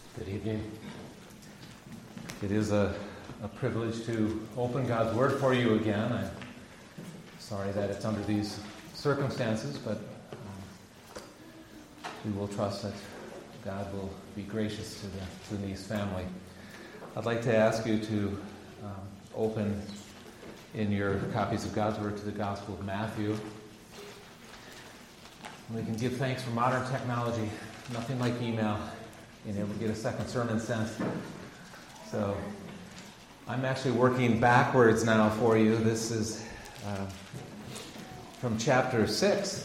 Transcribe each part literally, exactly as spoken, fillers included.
Good evening. It is a, a privilege to open God's Word for you again. I'm sorry that it's under these circumstances, but um, we will trust that God will be gracious to the, to the Neese family. I'd like to ask you to um, open in your copies of God's Word to the Gospel of Matthew. We can give thanks for modern technology. Nothing like email. Being able to get a second sermon sent. So I'm actually working backwards now for you. This is uh, from chapter six.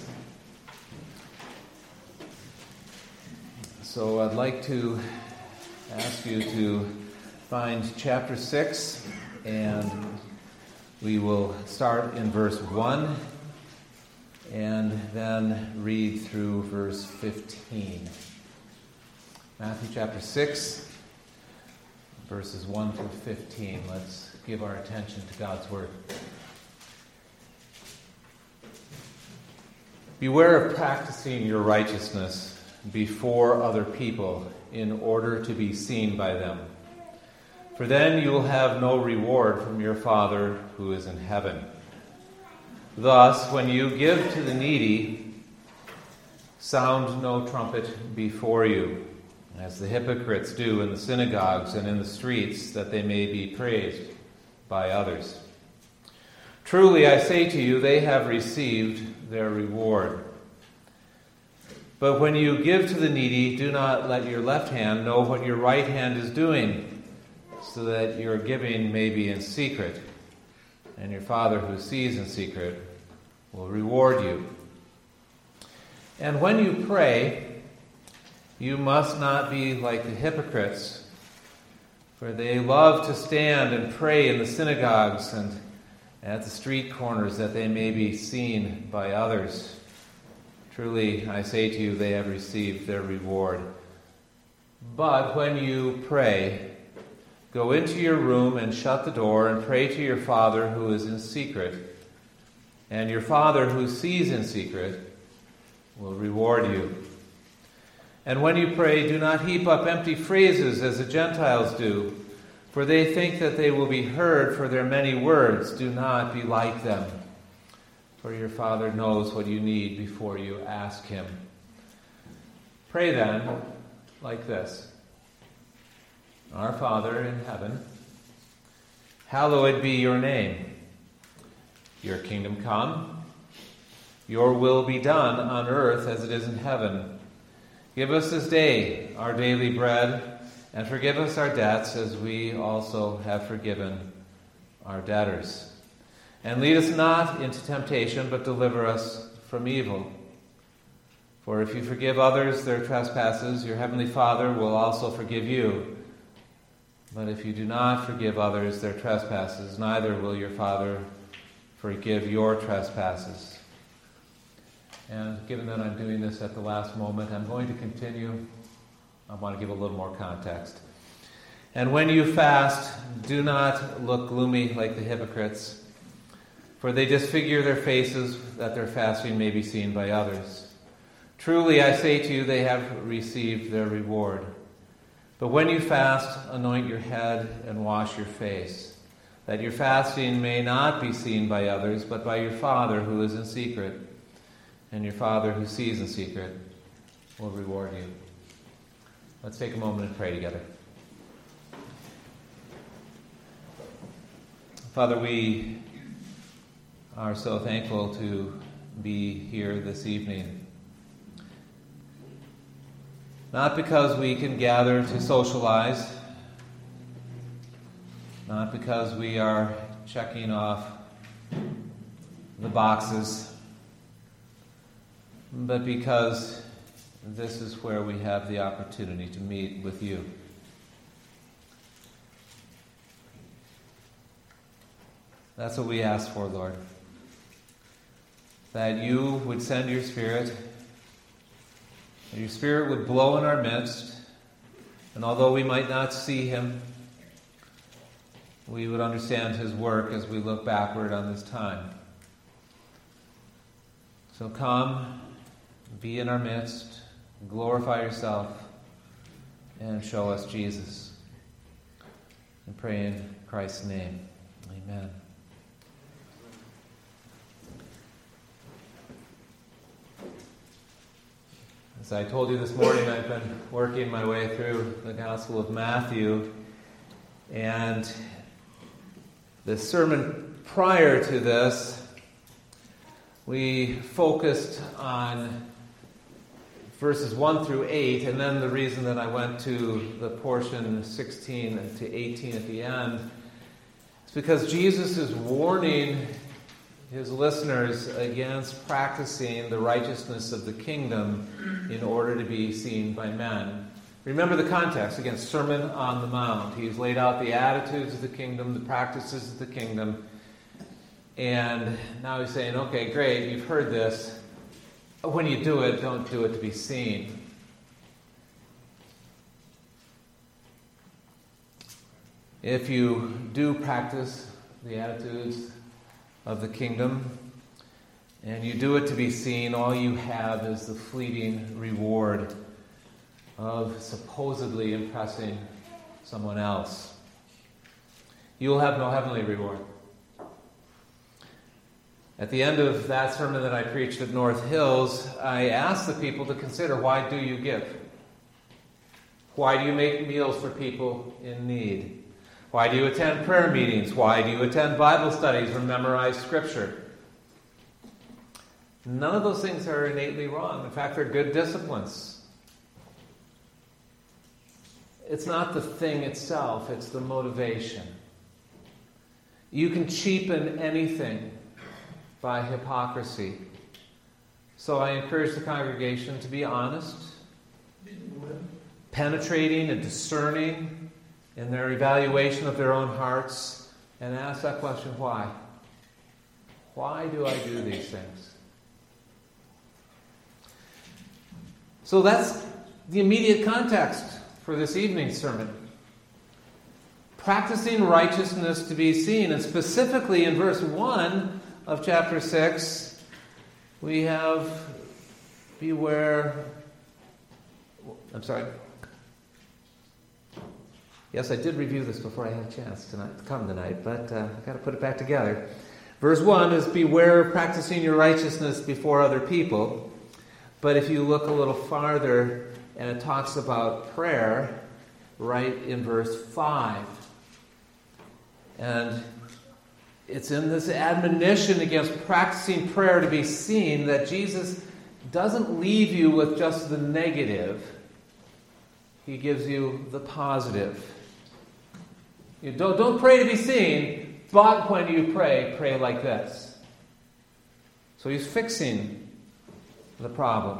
So I'd like to ask you to find chapter six, and we will start in verse one and then read through verse fifteen. Matthew chapter six, verses one through fifteen. Let's give our attention to God's Word. Beware of practicing your righteousness before other people in order to be seen by them. For then you will have no reward from your Father who is in heaven. Thus, when you give to the needy, sound no trumpet before you, as the hypocrites do in the synagogues and in the streets, that they may be praised by others. Truly, I say to you, they have received their reward. But when you give to the needy, do not let your left hand know what your right hand is doing, so that your giving may be in secret, and your Father who sees in secret will reward you. And when you pray, you must not be like the hypocrites, for they love to stand and pray in the synagogues and at the street corners, that they may be seen by others. Truly, I say to you, they have received their reward. But when you pray, go into your room and shut the door and pray to your Father who is in secret, and your Father who sees in secret will reward you. And when you pray, do not heap up empty phrases as the Gentiles do, for they think that they will be heard for their many words. Do not be like them, for your Father knows what you need before you ask Him. Pray then like this: Our Father in heaven, hallowed be your name. Your kingdom come, your will be done on earth as it is in heaven. Give us this day our daily bread, and forgive us our debts as we also have forgiven our debtors. And lead us not into temptation, but deliver us from evil. For if you forgive others their trespasses, your heavenly Father will also forgive you. But if you do not forgive others their trespasses, neither will your Father forgive your trespasses. And given that I'm doing this at the last moment, I'm going to continue. I want to give a little more context. And when you fast, do not look gloomy like the hypocrites, for they disfigure their faces that their fasting may be seen by others. Truly, I say to you, they have received their reward. But when you fast, anoint your head and wash your face, that your fasting may not be seen by others, but by your Father who is in secret. And your Father who sees in secret will reward you. Let's take a moment and pray together. Father, we are so thankful to be here this evening. Not because we can gather to socialize, not because we are checking off the boxes, but because this is where we have the opportunity to meet with you. That's what we ask for, Lord. That you would send your Spirit, that your Spirit would blow in our midst, and although we might not see Him, we would understand His work as we look backward on this time. So come, be in our midst, glorify yourself, and show us Jesus. And pray in Christ's name. Amen. As I told you this morning, I've been working my way through the Gospel of Matthew, and the sermon prior to this, we focused on verses one through eight, and then the reason that I went to the portion sixteen to eighteen at the end is because Jesus is warning his listeners against practicing the righteousness of the kingdom in order to be seen by men. Remember the context, again, Sermon on the Mount. He's laid out the attitudes of the kingdom, the practices of the kingdom, and now he's saying, okay, great, you've heard this. When you do it, don't do it to be seen. If you do practice the attitudes of the kingdom, and you do it to be seen, all you have is the fleeting reward of supposedly impressing someone else. You will have no heavenly reward. At the end of that sermon that I preached at North Hills, I asked the people to consider, why do you give? Why do you make meals for people in need? Why do you attend prayer meetings? Why do you attend Bible studies or memorize Scripture? None of those things are innately wrong. In fact, they're good disciplines. It's not the thing itself, it's the motivation. You can cheapen anything by hypocrisy. So I encourage the congregation to be honest, penetrating and discerning in their evaluation of their own hearts, and ask that question, why? Why do I do these things? So that's the immediate context for this evening's sermon. Practicing righteousness to be seen, and specifically in verse one of chapter six, we have, beware, I'm sorry, yes, I did review this before I had a chance tonight, to come tonight, but uh, I've got to put it back together. Verse one is, beware of practicing your righteousness before other people. But if you look a little farther, and it talks about prayer, right in verse five. And it's in this admonition against practicing prayer to be seen that Jesus doesn't leave you with just the negative. He gives you the positive. You don't, don't pray to be seen, but when you pray, pray like this. So he's fixing the problem.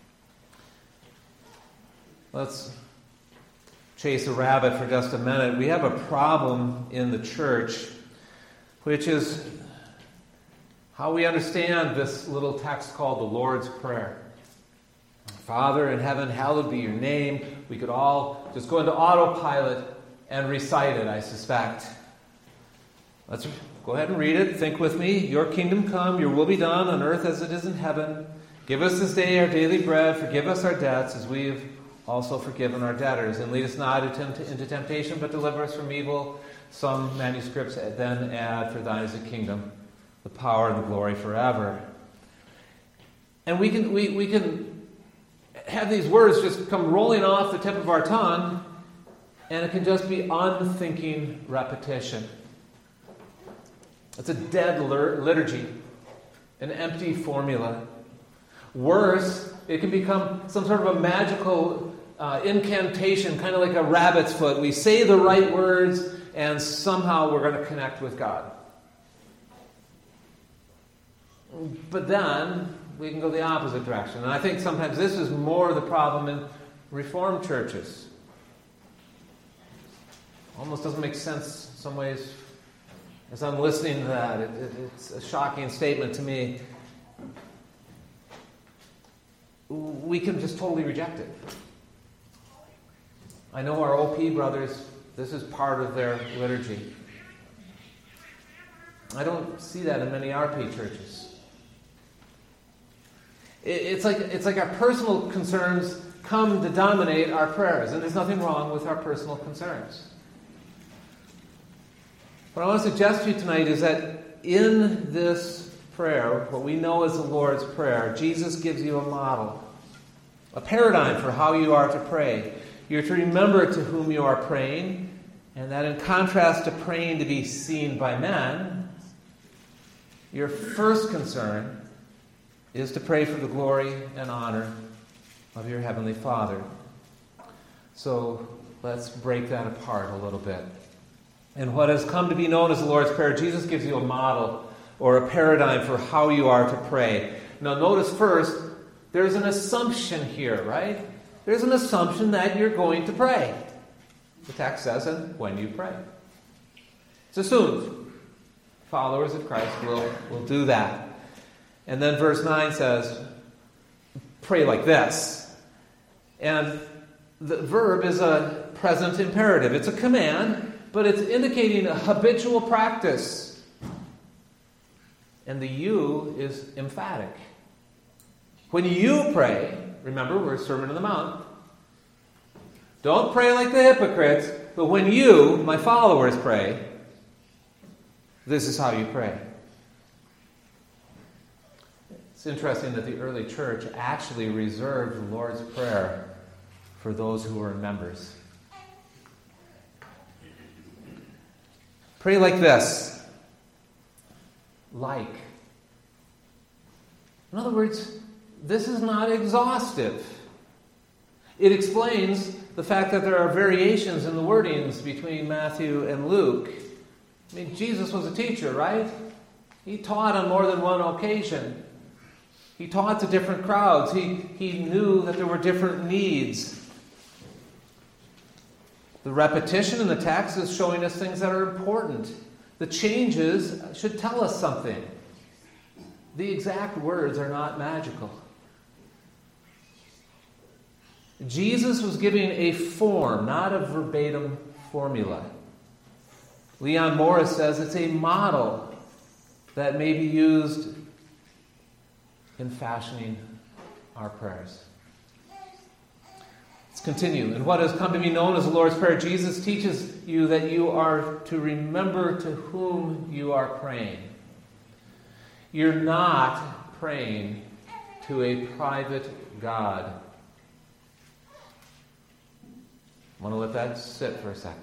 Let's chase a rabbit for just a minute. We have a problem in the church, which is how we understand this little text called the Lord's Prayer. Father in heaven, hallowed be your name. We could all just go into autopilot and recite it, I suspect. Let's go ahead and read it. Think with me. Your kingdom come, your will be done on earth as it is in heaven. Give us this day our daily bread. Forgive us our debts as we have also forgiven our debtors. And lead us not into temptation, but deliver us from evil. Some manuscripts then add, for thine is the kingdom, the power, and the glory forever. And we can we, we can have these words just come rolling off the tip of our tongue, and it can just be unthinking repetition. It's a dead liturgy, an empty formula. Worse, it can become some sort of a magical uh, incantation, kind of like a rabbit's foot. We say the right words, and somehow we're going to connect with God. But then we can go the opposite direction. And I think sometimes this is more the problem in Reformed churches. Almost doesn't make sense in some ways. As I'm listening to that, it, it, it's a shocking statement to me. We can just totally reject it. I know our O P brothers, this is part of their liturgy. I don't see that in many R P churches. It, it's like it's like our personal concerns come to dominate our prayers. And there's nothing wrong with our personal concerns. What I want to suggest to you tonight is that in this prayer, what we know as the Lord's Prayer, Jesus gives you a model, a paradigm for how you are to pray. You're to remember to whom you are praying, and that in contrast to praying to be seen by men, your first concern is to pray for the glory and honor of your Heavenly Father. So let's break that apart a little bit. In what has come to be known as the Lord's Prayer, Jesus gives you a model or a paradigm for how you are to pray. Now notice first, there's an assumption here, right? There's an assumption that you're going to pray. The text says, and when you pray. It's assumed. Followers of Christ will, will do that. And then verse nine says, pray like this. And the verb is a present imperative. It's a command, but it's indicating a habitual practice. And the you is emphatic. When you pray, remember we're Sermon on the Mount, don't pray like the hypocrites, but when you, my followers, pray, this is how you pray. It's interesting that the early church actually reserved the Lord's Prayer for those who were members. Pray like this. Like. In other words, this is not exhaustive. It explains the fact that there are variations in the wordings between Matthew and Luke. I mean, Jesus was a teacher, right? He taught on more than one occasion. He taught to different crowds. He, he knew that there were different needs. The repetition in the text is showing us things that are important. The changes should tell us something. The exact words are not magical. Jesus was giving a form, not a verbatim formula. Leon Morris says it's a model that may be used in fashioning our prayers. Let's continue. In what has come to be known as the Lord's Prayer, Jesus teaches you that you are to remember to whom you are praying. You're not praying to a private God. I want to let that sit for a second.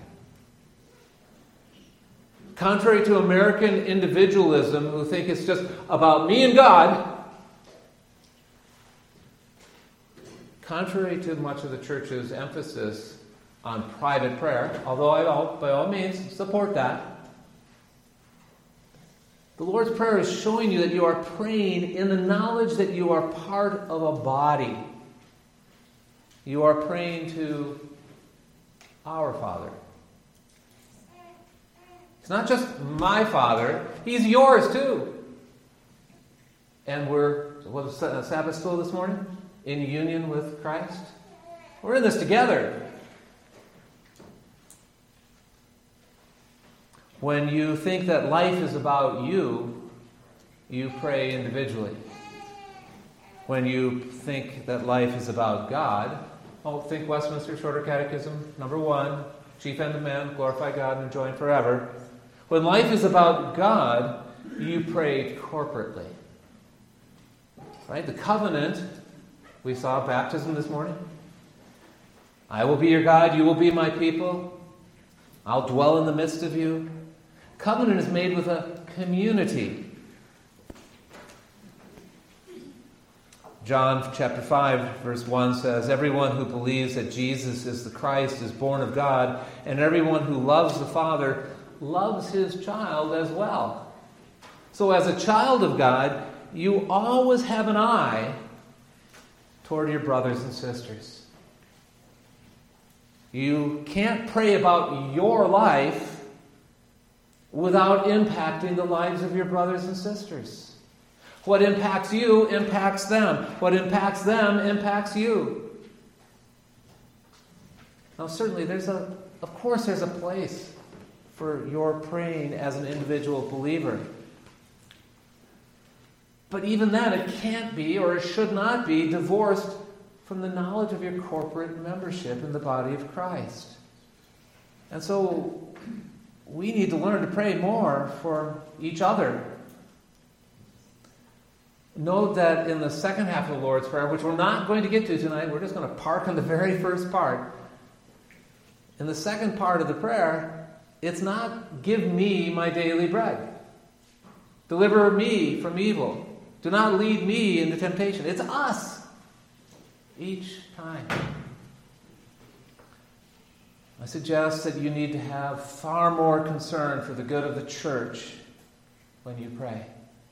Contrary to American individualism, who think it's just about me and God, contrary to much of the church's emphasis on private prayer, although I all, by all means support that, the Lord's Prayer is showing you that you are praying in the knowledge that you are part of a body. You are praying to our Father. It's not just my Father, He's yours too. And we're, what was Sabbath school this morning? In union with Christ. We're in this together. When you think that life is about you, you pray individually. When you think that life is about God, oh, think Westminster Shorter Catechism, number one, chief end of man, glorify God and enjoy Him forever. When life is about God, you pray corporately. Right? The covenant, we saw baptism this morning. I will be your God, you will be my people. I'll dwell in the midst of you. Covenant is made with a community. John chapter five, verse one says, everyone who believes that Jesus is the Christ is born of God, and everyone who loves the Father loves his child as well. So as a child of God, you always have an eye toward your brothers and sisters. You can't pray about your life without impacting the lives of your brothers and sisters. What impacts you impacts them. What impacts them impacts you. Now certainly there's a, of course there's a place for your praying as an individual believer. But even then, it can't be or it should not be divorced from the knowledge of your corporate membership in the body of Christ. And so we need to learn to pray more for each other. Note that in the second half of the Lord's Prayer, which we're not going to get to tonight, we're just going to park on the very first part. In the second part of the prayer, it's not, give me my daily bread. Deliver me from evil. Do not lead me into temptation. It's us. Each time. I suggest that you need to have far more concern for the good of the church when you pray.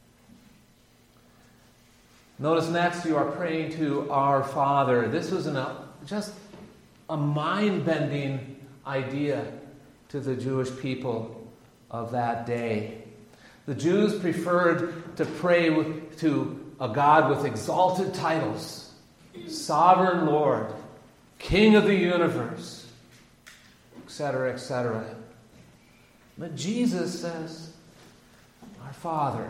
Notice next you are praying to our Father. This was an, just a mind-bending idea to the Jewish people of that day. The Jews preferred to pray to a God with exalted titles. Sovereign Lord, King of the universe, et cetera, et cetera. But Jesus says, our Father.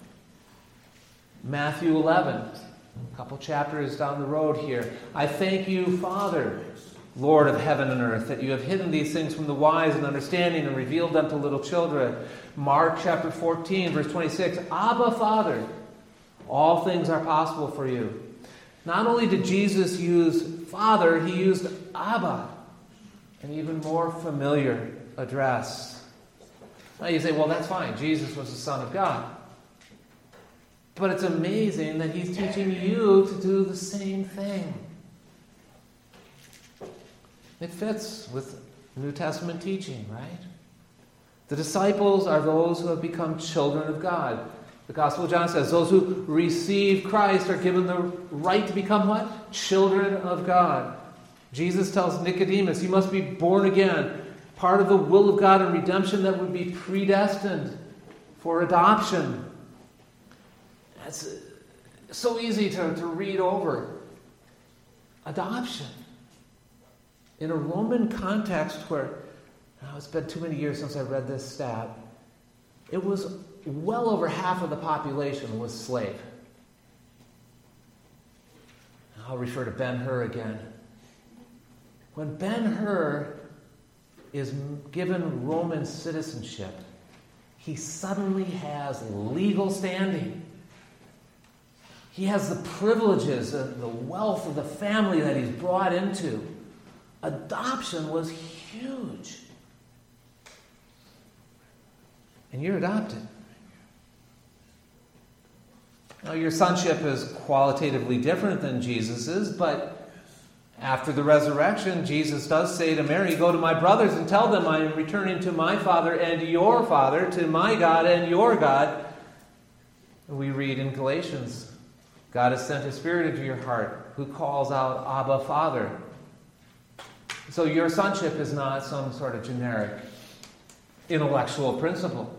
Matthew eleven, a couple chapters down the road here. I thank you, Father, Lord of heaven and earth, that you have hidden these things from the wise and understanding and revealed them to little children. Mark chapter fourteen, verse twenty-six, Abba, Father, all things are possible for you. Not only did Jesus use Father, he used Abba, an even more familiar address. Now you say, well, that's fine. Jesus was the Son of God. But it's amazing that he's teaching you to do the same thing. It fits with New Testament teaching, right? The disciples are those who have become children of God. The Gospel of John says those who receive Christ are given the right to become what? Children of God. Jesus tells Nicodemus, you must be born again. Part of the will of God and redemption that would be predestined for adoption. It's so easy to, to read over. Adoption. In a Roman context where, oh, it's been too many years since I read this stat, it was well over half of the population was slave. I'll refer to Ben-Hur again. When Ben-Hur is given Roman citizenship, he suddenly has legal standing. He has the privileges and the wealth of the family that he's brought into. Adoption was huge. And you're adopted. Now, your sonship is qualitatively different than Jesus's, but after the resurrection, Jesus does say to Mary, go to my brothers and tell them I am returning to my Father and your Father, to my God and your God. We read in Galatians, God has sent His Spirit into your heart, who calls out, Abba, Father. So your sonship is not some sort of generic intellectual principle.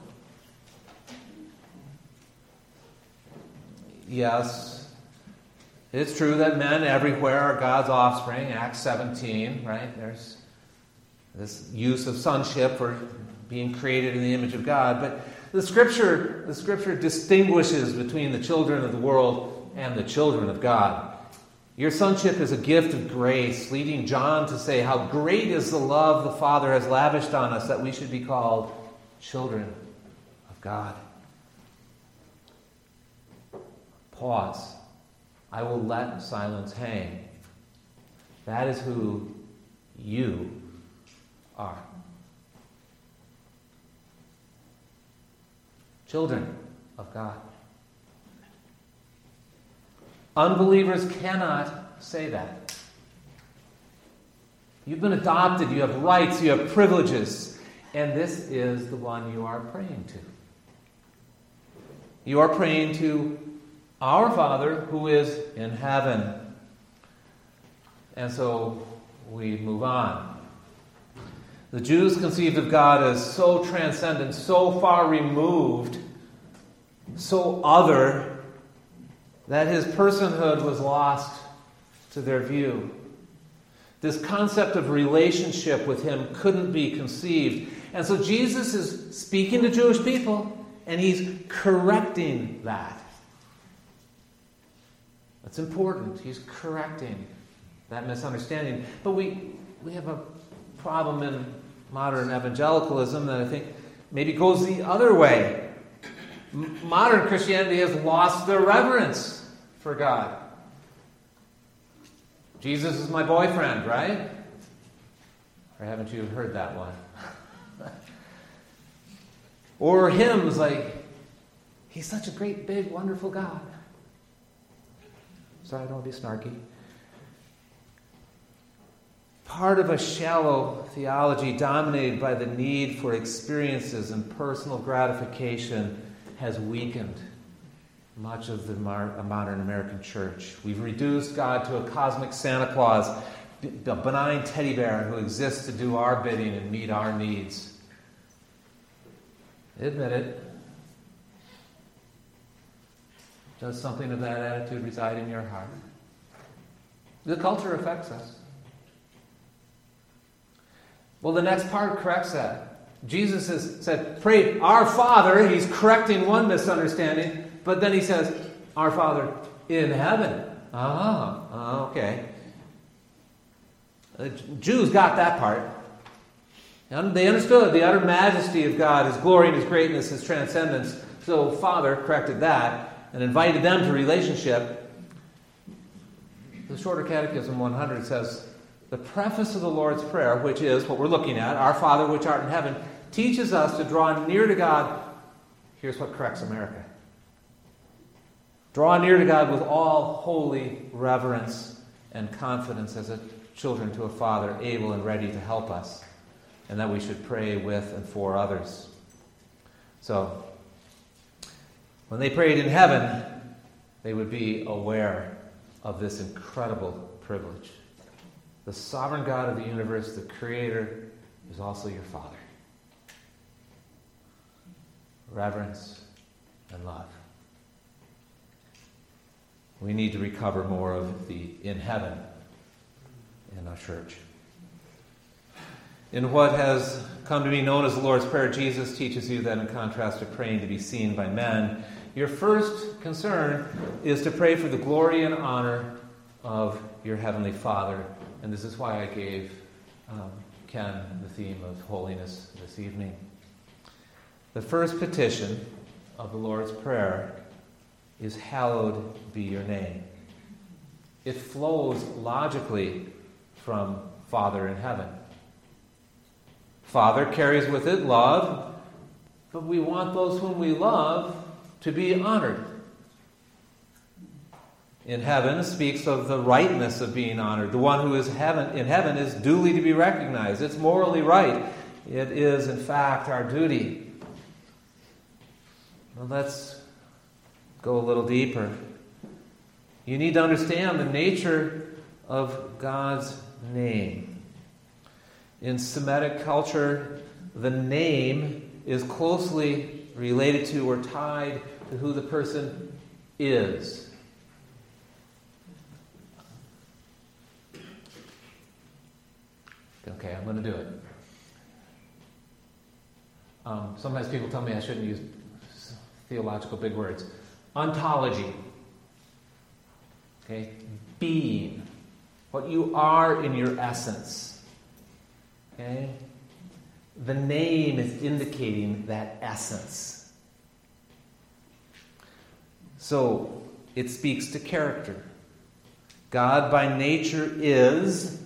Yes, it's true that men everywhere are God's offspring, Acts seventeen, right? There's this use of sonship for being created in the image of God. But the Scripture, the Scripture distinguishes between the children of the world and the children of God. Your sonship is a gift of grace, leading John to say, how great is the love the Father has lavished on us that we should be called children of God. Pause. I will let silence hang. That is who you are. Children of God. Unbelievers cannot say that. You've been adopted, you have rights, you have privileges, and this is the one you are praying to. You are praying to our Father who is in heaven. And so we move on. The Jews conceived of God as so transcendent, so far removed, so other, that his personhood was lost to their view. This concept of relationship with him couldn't be conceived. And so Jesus is speaking to Jewish people, and he's correcting that. That's important. He's correcting that misunderstanding. But we we have a problem in modern evangelicalism that I think maybe goes the other way. M- modern Christianity has lost their reverence for God. Jesus is my boyfriend, right? Or haven't you heard that one? Or hymns like, He's such a great, big, wonderful God. Sorry, don't be snarky. Part of a shallow theology dominated by the need for experiences and personal gratification has weakened much of the modern American church. We've reduced God to a cosmic Santa Claus, a benign teddy bear who exists to do our bidding and meet our needs. Admit it. Does something of that attitude reside in your heart? The culture affects us. Well, the next part corrects that. Jesus has said, pray, our Father. He's correcting one misunderstanding, but then he says, our Father in heaven. Ah, okay. The Jews got that part. And they understood the utter majesty of God, His glory and His greatness, His transcendence. So Father corrected that and invited them to relationship. The Shorter Catechism one hundred says, the preface of the Lord's Prayer, which is what we're looking at, our Father which art in heaven, teaches us to draw near to God. Here's what corrects America. Draw near to God with all holy reverence and confidence as a children to a Father able and ready to help us, and that we should pray with and for others. So, when they prayed in heaven, they would be aware of this incredible privilege. The sovereign God of the universe, the Creator, is also your Father. Reverence and love. We need to recover more of the in heaven in our church. In what has come to be known as the Lord's Prayer, Jesus teaches you that in contrast to praying to be seen by men, your first concern is to pray for the glory and honor of your Heavenly Father. And this is why I gave um, Ken the theme of holiness this evening. The first petition of the Lord's Prayer is, hallowed be your name. It flows logically from Father in heaven. Father carries with it love, but we want those whom we love to be honored. In heaven speaks of the rightness of being honored. The one who is heaven in heaven is duly to be recognized. It's morally right. It is, in fact, our duty. Well, let's go a little deeper. You need to understand the nature of God's name. In Semitic culture, the name is closely related to or tied to who the person is. Okay, I'm going to do it. Um, sometimes people tell me I shouldn't use theological big words. Ontology. Okay? Being. What you are in your essence. Okay? The name is indicating that essence. So, it speaks to character. God by nature is,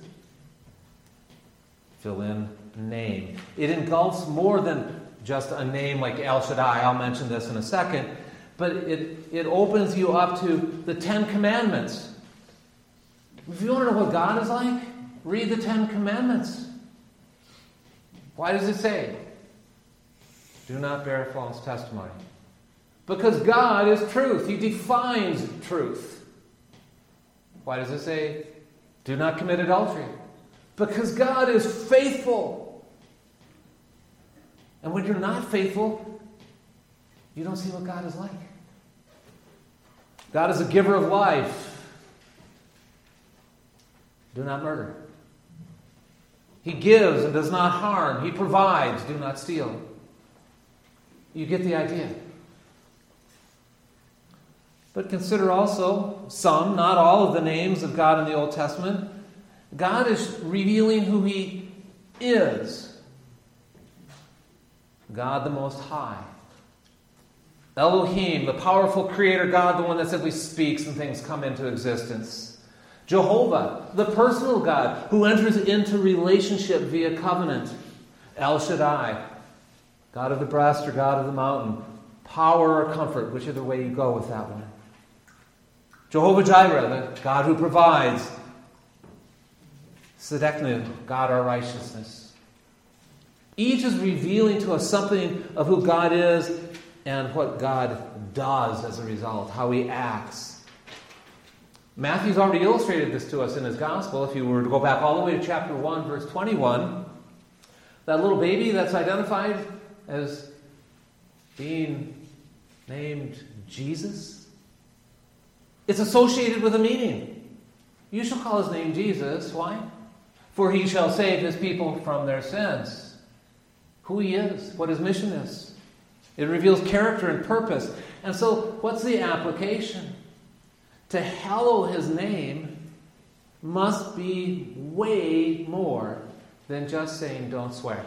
fill in name. It engulfs more than just a name like El Shaddai. I'll mention this in a second. But it, it opens you up to the Ten Commandments. If you want to know what God is like, read the Ten Commandments. Why does it say, do not bear false testimony? Because God is truth. He defines truth. Why does it say, do not commit adultery? Because God is faithful. And when you're not faithful, you don't see what God is like. God is a giver of life. Do not murder. He gives and does not harm. He provides. Do not steal. You get the idea. But consider also some, not all of the names of God in the Old Testament. God is revealing who He is. God the Most High. Elohim, the powerful creator God, the one that simply speaks and things come into existence. Jehovah, the personal God who enters into relationship via covenant. El Shaddai, God of the breast or God of the mountain. Power or comfort, whichever way you go with that one. Jehovah Jireh, the God who provides. Tzedeknu, God our righteousness. Each is revealing to us something of who God is and what God does as a result, how He acts. Matthew's already illustrated this to us in his gospel. If you were to go back all the way to chapter one, verse twenty-one, that little baby that's identified as being named Jesus, it's associated with a meaning. You shall call His name Jesus. Why? For He shall save His people from their sins. Who He is, what His mission is. It reveals character and purpose. And so, what's the application? To hallow His name must be way more than just saying don't swear.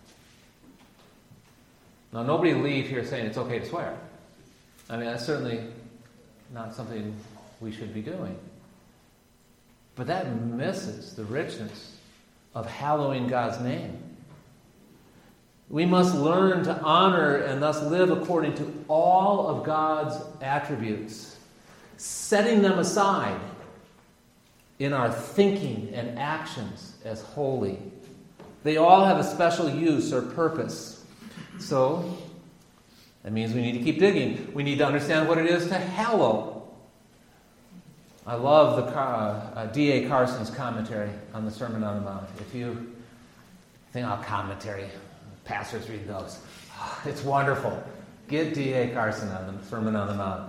Now, nobody leave here saying it's okay to swear. I mean, that's certainly not something we should be doing. But that misses the richness of hallowing God's name. We must learn to honor and thus live according to all of God's attributes, setting them aside in our thinking and actions as holy. They all have a special use or purpose. So, that means we need to keep digging. We need to understand what it is to hallow. I love the uh, D A Carson's commentary on the Sermon on the Mount. If you think, oh, commentary, pastors read those. Oh, it's wonderful. Get D A Carson on the Sermon on the Mount.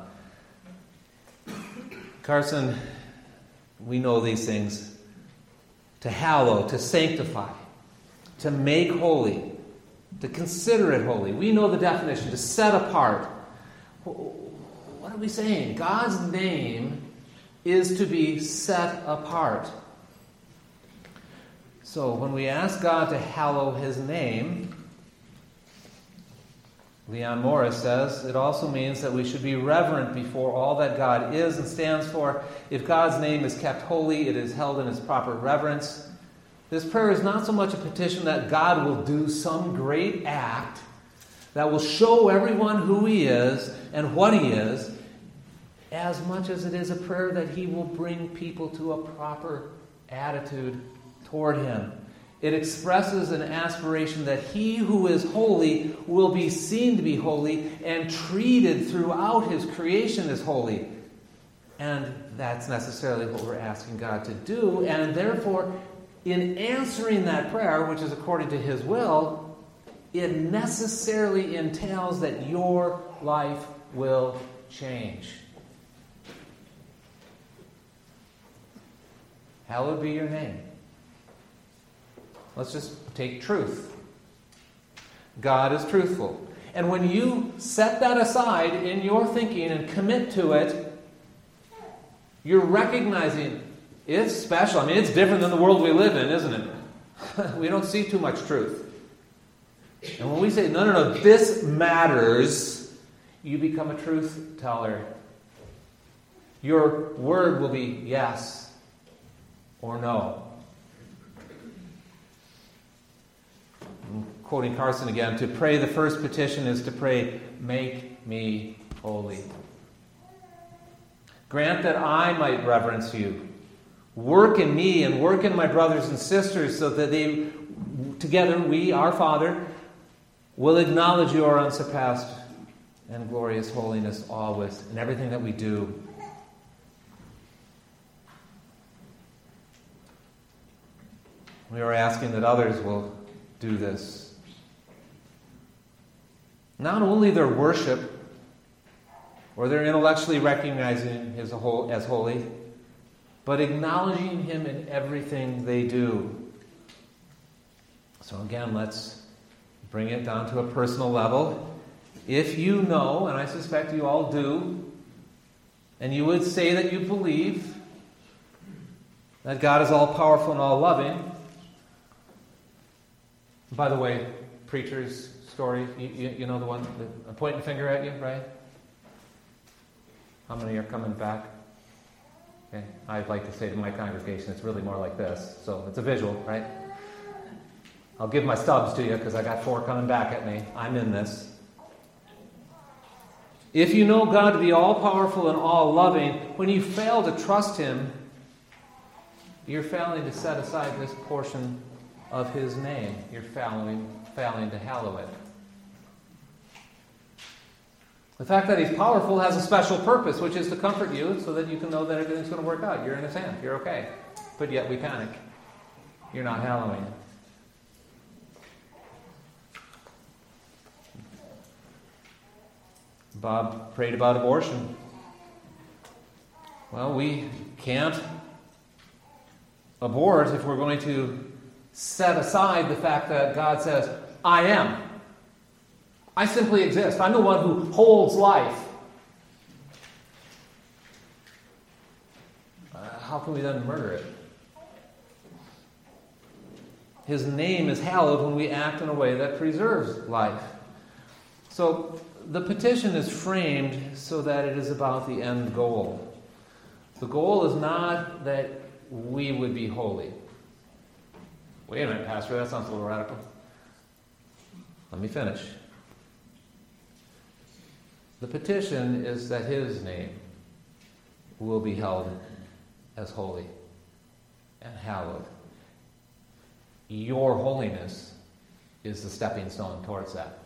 Carson, we know these things. To hallow, to sanctify, to make holy, to consider it holy. We know the definition, to set apart. What are we saying? God's name is to be set apart. So when we ask God to hallow His name, Leon Morris says, it also means that we should be reverent before all that God is and stands for. If God's name is kept holy, it is held in its proper reverence. This prayer is not so much a petition that God will do some great act that will show everyone who He is and what He is, as much as it is a prayer that He will bring people to a proper attitude toward Him. It expresses an aspiration that He who is holy will be seen to be holy and treated throughout His creation as holy. And that's necessarily what we're asking God to do. And therefore, in answering that prayer, which is according to His will, it necessarily entails that your life will change. Hallowed be your name. Let's just take truth. God is truthful. And when you set that aside in your thinking and commit to it, you're recognizing it's special. I mean, it's different than the world we live in, isn't it? We don't see too much truth. And when we say, no, no, no, this matters, you become a truth teller. Your word will be yes or no. I'm quoting Carson again, to pray the first petition is to pray, make me holy. Grant that I might reverence you. Work in me and work in my brothers and sisters so that they, together, we, our Father, will acknowledge your unsurpassed and glorious holiness always in everything that we do. We are asking that others will do this. Not only their worship, or their intellectually recognizing Him as holy, but acknowledging Him in everything they do. So again, let's bring it down to a personal level. If you know, and I suspect you all do, and you would say that you believe, that God is all-powerful and all-loving. By the way, preacher's story, you, you, you know the one, the, I'm pointing a finger at you, right? How many are coming back? Okay. I'd like to say to my congregation, it's really more like this. So it's a visual, right? I'll give my stubs to you because I got four coming back at me. I'm in this. If you know God to be all-powerful and all-loving, when you fail to trust Him, you're failing to set aside this portion of His name. You're failing, failing to hallow it. The fact that He's powerful has a special purpose, which is to comfort you so that you can know that everything's going to work out. You're in His hand. You're okay. But yet we panic. You're not hallowing it. Bob prayed about abortion. Well, we can't abort if we're going to set aside the fact that God says, I am. I simply exist. I'm the one who holds life. Uh, how can we then murder it? His name is hallowed when we act in a way that preserves life. So the petition is framed so that it is about the end goal. The goal is not that we would be holy. Wait a minute, Pastor, that sounds a little radical. Let me finish. The petition is that His name will be held as holy and hallowed. Your holiness is the stepping stone towards that.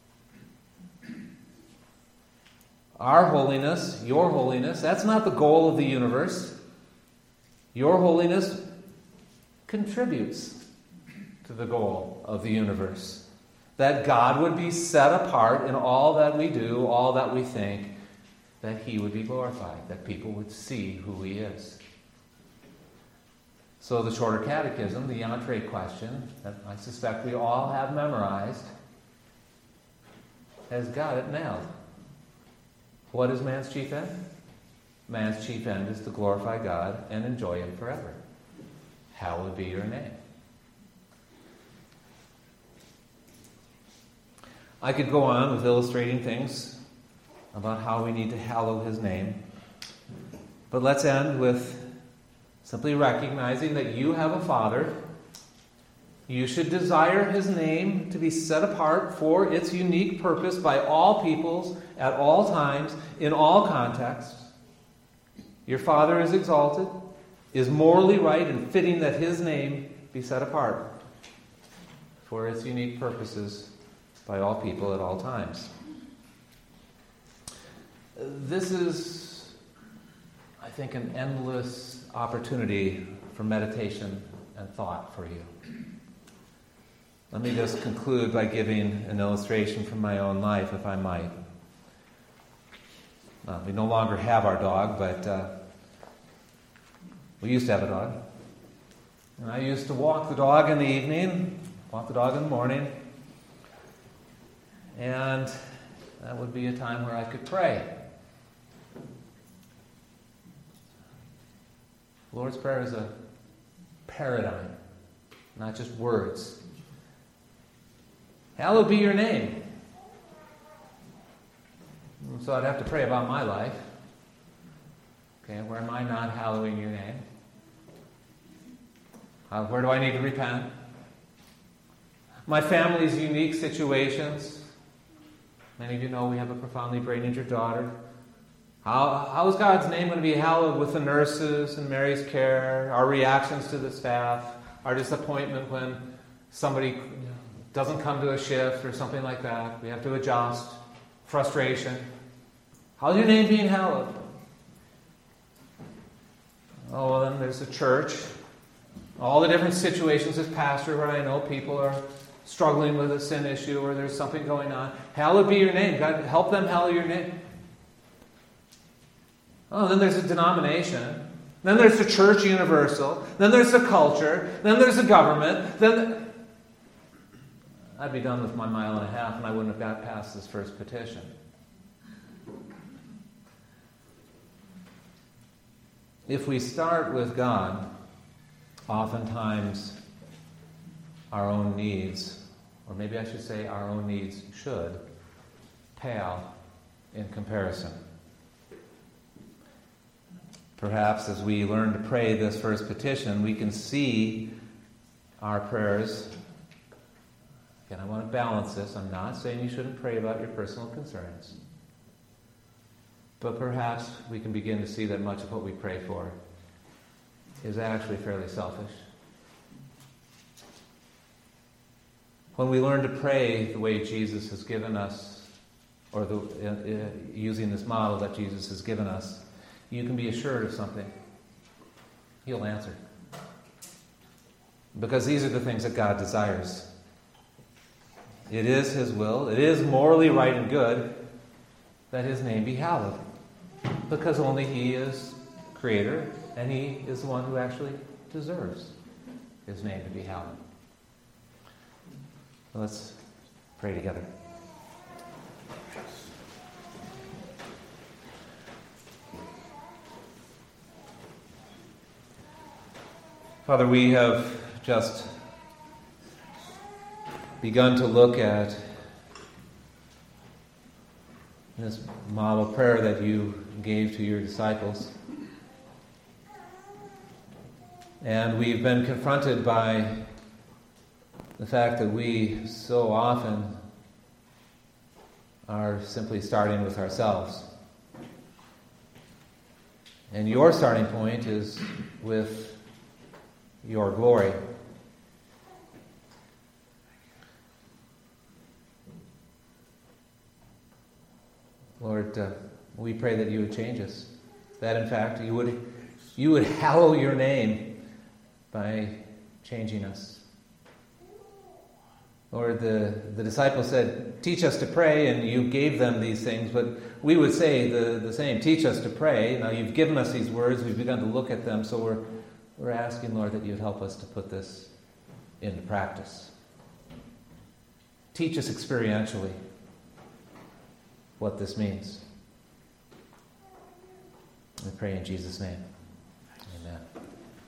Our holiness, your holiness, that's not the goal of the universe. Your holiness contributes to the goal of the universe. That God would be set apart in all that we do, all that we think, that He would be glorified, that people would see who He is. So the Shorter Catechism, the entree question, that I suspect we all have memorized, has got it nailed. What is man's chief end? Man's chief end is to glorify God and enjoy Him forever. Hallowed be your name. I could go on with illustrating things about how we need to hallow His name. But let's end with simply recognizing that you have a Father. You should desire His name to be set apart for its unique purpose by all peoples, at all times, in all contexts. Your Father is exalted, is morally right and fitting that His name be set apart for its unique purposes by all people at all times. This is, I think, an endless opportunity for meditation and thought for you. Let me just conclude by giving an illustration from my own life, if I might. Uh, we no longer have our dog, but uh, we used to have a dog. And I used to walk the dog in the evening, walk the dog in the morning, and that would be a time where I could pray. Lord's Prayer is a paradigm, not just words. Hallowed be your name. And so I'd have to pray about my life. Okay, where am I not hallowing your name? Uh, where do I need to repent? My family's unique situations. Many of you know we have a profoundly brain-injured daughter. How, how is God's name going to be hallowed with the nurses and Mary's care, our reactions to the staff, our disappointment when somebody doesn't come to a shift or something like that? We have to adjust. Frustration. How's your name being hallowed? Oh, well, then there's the church. All the different situations as pastor where I know people are struggling with a sin issue or there's something going on. Hallowed be your name. God, help them hallow your name. Oh, then there's a denomination. Then there's the church universal. Then there's the culture. Then there's the government. Then I'd be done with my mile and a half and I wouldn't have got past this first petition. If we start with God, oftentimes our own needs, or maybe I should say our own needs should, pale in comparison. Perhaps as we learn to pray this first petition, we can see our prayers. Again, I want to balance this. I'm not saying you shouldn't pray about your personal concerns. But perhaps we can begin to see that much of what we pray for is actually fairly selfish. When we learn to pray the way Jesus has given us, or the, uh, uh, using this model that Jesus has given us, you can be assured of something. He'll answer. Because these are the things that God desires. It is His will, it is morally right and good that His name be hallowed. Because only He is Creator, and He is the one who actually deserves His name to be hallowed. Let's pray together. Father, we have just begun to look at this model prayer that you gave to your disciples. And we've been confronted by the fact that we so often are simply starting with ourselves. And your starting point is with your glory. Lord, uh, we pray that you would change us. That, in fact, you would you would hallow your name by changing us. Lord, the, the disciples said, teach us to pray, and you gave them these things, but we would say the, the same, teach us to pray. Now you've given us these words, we've begun to look at them, so we're we're asking, Lord, that you'd help us to put this into practice. Teach us experientially what this means. We pray in Jesus' name.